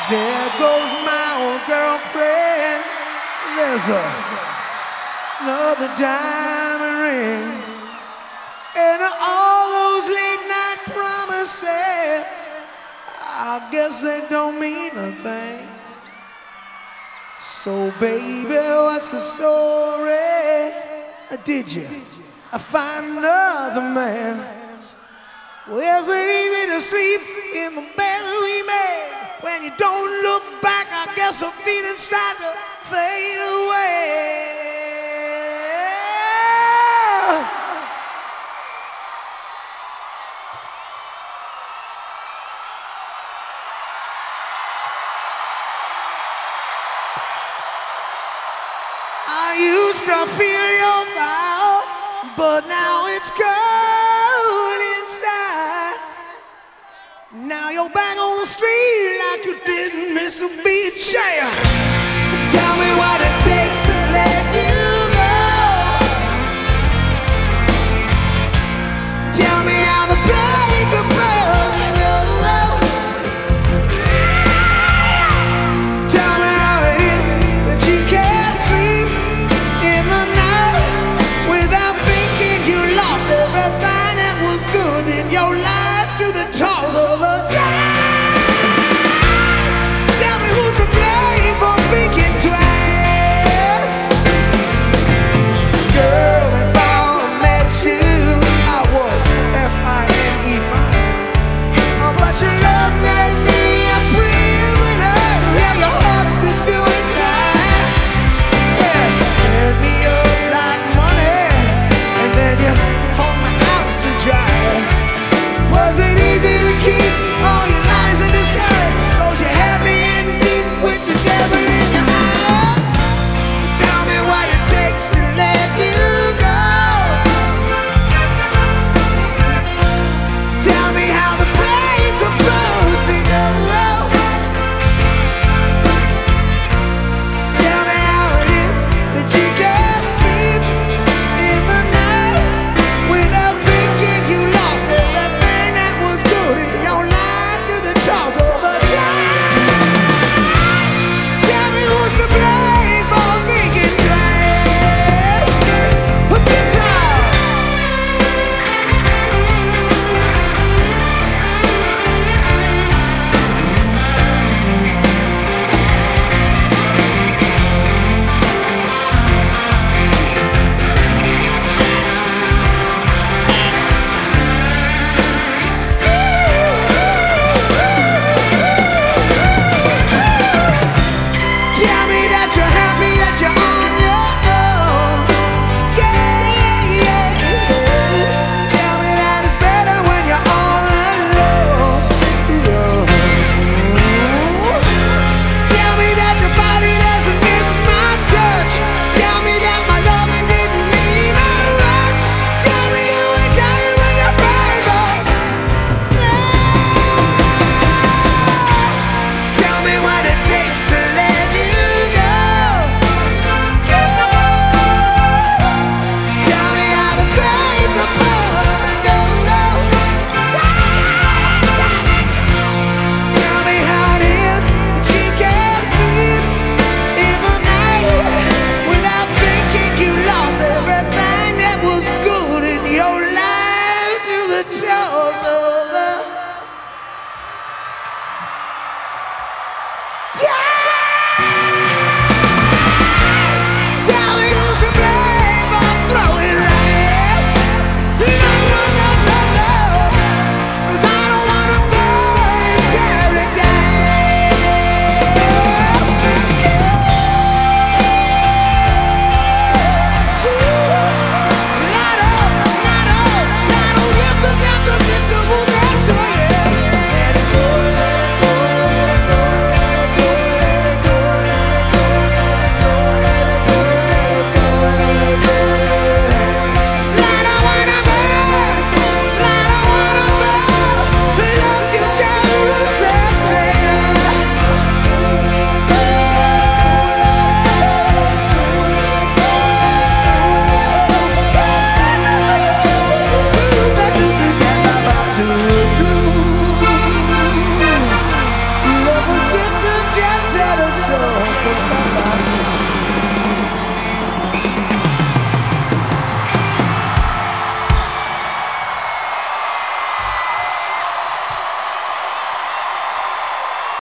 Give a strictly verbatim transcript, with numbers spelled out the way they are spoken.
There goes my old girlfriend. There's a, another diamond ring. And all those late night promises, I guess they don't mean a thing. So baby, what's the story? Did you find another man? Well, is it easy to sleep in the bed we made? When you don't look back, I guess the feelings start to fade away. I used to feel your fire, but now it's cold inside. Now you're back on the street like you didn't miss a beat. Yeah. Tell me what it takes to let you go. Tell me how the blades are buzzing your love. Tell me how it is that you can't sleep in the night without thinking you lost everything that was good in your life to the toss of the time. Tell me who's to blame for thinking twice. Girl, if I met you, I was F I N E fine. Oh, but your love made me a prisoner. Yeah, your heart's been doing time. Yeah, you spent me up like money, and then you hung me out to dry. Was it easy to keep all your lies in disguise? Cause you had me in deep with the devil in your eyes. Tell me what it takes to let you go. Tell me how the brain's supposed to go. Tell me how it is that you can't sleep in the night without thinking you lost everything that was good in your life to the toss of the time. Tell me who's to blame for thinking twice. A guitar. Tell me that you're happy, that you're on your own. Yeah, yeah, yeah, yeah. Tell me that it's better when you're all alone. Yeah. Tell me that your body doesn't miss my touch. Tell me that my loving didn't mean a rush. Tell me you ain't dying when you're private. Tell me what it takes to let you go. Tell me how the blades are buzzing your love. Tell me how it is that you can't sleep in the night without thinking you lost everything that was good in your life to the toes of the tell me who's to blame for throwing rice. No, no, no, no, no. 'Cause I don't wanna burn in paradise. Lotto, lotto, lotto, yes, I got the kiss and we'll get to it. Let it go, let it go, let it go, let it go, let the